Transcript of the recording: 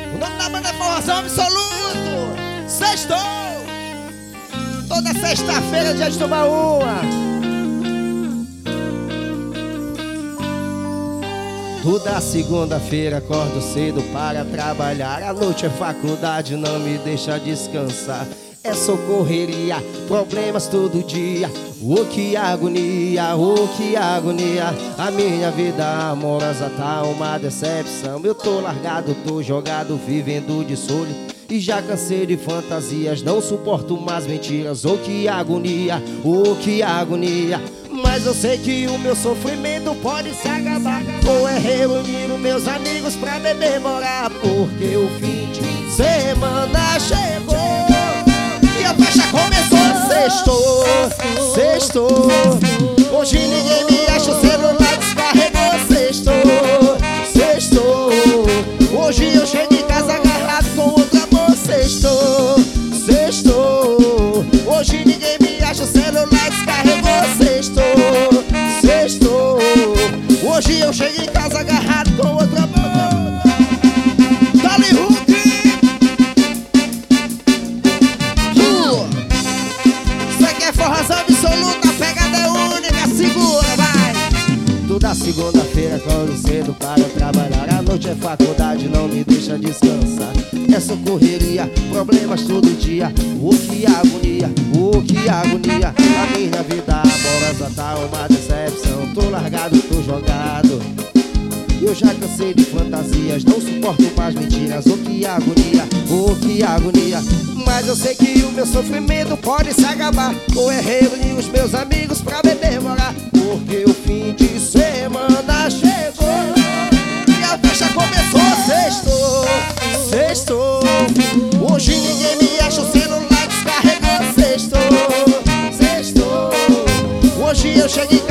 O nome da banda é Forrozão Absoluto. Sextou. Toda sexta-feira, dia de tomar uma. Toda segunda-feira acordo cedo para trabalhar. A noite é faculdade, não me deixa descansar. É socorreria, problemas todo dia. Oh, que agonia, oh, que agonia. A minha vida amorosa tá uma decepção. Eu tô largado, tô jogado, vivendo de solho. E já cansei de fantasias, não suporto mais mentiras. Oh, que agonia, oh, que agonia. Mas eu sei que o meu sofrimento pode se acabar. Ou é reunir os meus amigos pra beber morar. Porque o fim de semana chegou e a festa começou. Sextou, sextou. Hoje ninguém me acha, o celular descarregou. Sextou, sextou. Hoje eu chego em casa agarrado com outro amor. Sextou, sextou. Hoje ninguém me acha, o celular descarregou. Sextou, sextou. Hoje eu chego em casa agarrado com outro amor. Dali Hulk. Isso aqui é Forrozão Absoluto, a pegada é única, segura, vai. Toda segunda-feira acordo cedo para trabalhar. A noite é faculdade, não me deixa descansar. É socorreria, problemas todo dia. Oh, que agonia, oh, que agonia. A minha vida amorosa tá uma decepção. Tô largado, tô jogado. Eu já cansei de fantasias, não suporto mais mentiras. Oh, que agonia, oh, que agonia. Mas eu sei que o meu sofrimento pode se acabar. Ou é reunir os meus amigos pra beber morar. Porque o fim de semana chegou e a festa começou. Sextou, sextou. Hoje ninguém me acha, o celular descarregou. Sextou, sextou. Hoje eu cheguei